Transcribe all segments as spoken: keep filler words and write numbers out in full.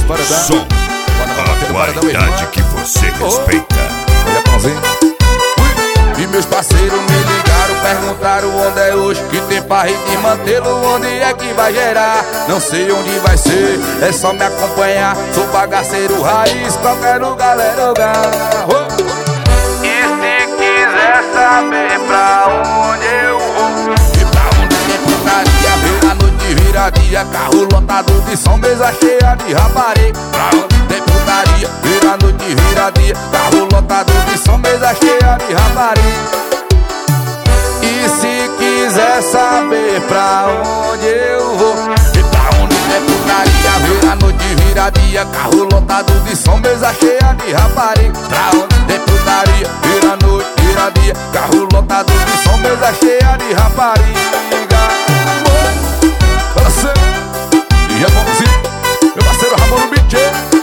paredão. Som, a qualidade que você respeita. Olha, pãozinho. E meus parceiros me ligaram, perguntaram onde é hoje, que tem pra rede mantê-lo, onde é que vai gerar. Não sei onde vai ser, é só me acompanhar. Sou bagaceiro raiz, qualquer lugar é lugar. E se quiser saber pra onde eu vou, e pra onde tem putaria, ver a noite vira dia, carro lotado de som, mesa cheia de rapariga. Pra onde tem putaria, ver a noite vira dia, carro lotado de som, mesa cheia de rapariga. E se quiser saber pra onde eu vou, e pra onde tem putaria, ver a noite vira dia, carro lotado de som, mesa cheia de rapariga. Pra onde tem putaria, ver a noite vira dia, carro lotado de som, mesa cheia de rapariga. Parceiro, e é bonzinho, meu parceiro Ramon no beat.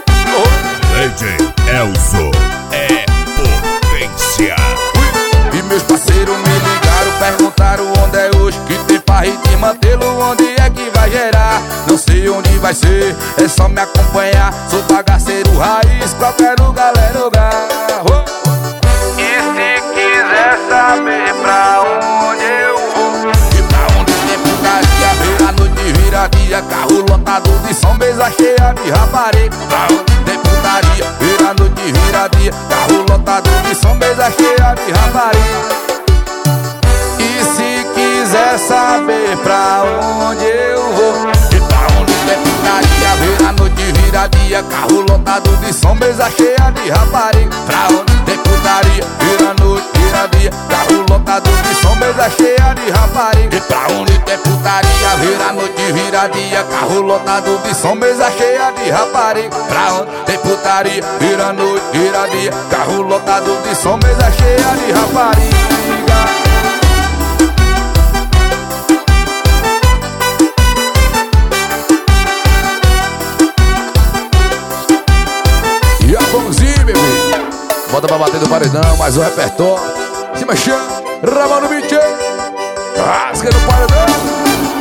D J Elzo é potência. E meus parceiros me ligaram, perguntaram onde é hoje, que tem pra rede mantê-lo, onde é que vai gerar. Não sei onde vai ser, é só me acompanhar. Sou bagaceiro raiz, qualquer lugar é lugar. E se quiser saber pra onde eu vou, e pra onde tem putaria, ver a noite vira dia, carro lotado de som, mesa cheia de rapariga. Pra onde tem putaria, ver a noite vira dia, carro lotado de som, mesa cheia de rapariga. E se quiser saber pra onde eu vou, e pra onde tem putaria, ver a noite vira dia, carro lotado de som, mesa cheia de rapariga. Pra onde tem putaria, ver a noite vira dia, carro lotado de som, mesa cheia de rapariga. E pra onde tem putaria, ver a noite vira dia, carro lotado de som, mesa cheia de rapariga. Pra onde tem putaria, ver a noite vira dia, carro lotado de som, mesa cheia de rapariga. E a bonzinho, bebê. Bota pra bater do paredão, mais um repertório. Se mexendo, Ramon no beat. Rasga no paredão.